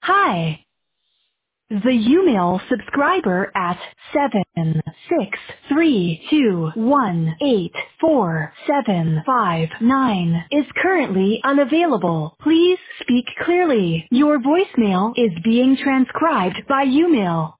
Hi. The Umail subscriber at 763218475 is currently unavailable. Please speak clearly. Your voicemail is being transcribed by Umail.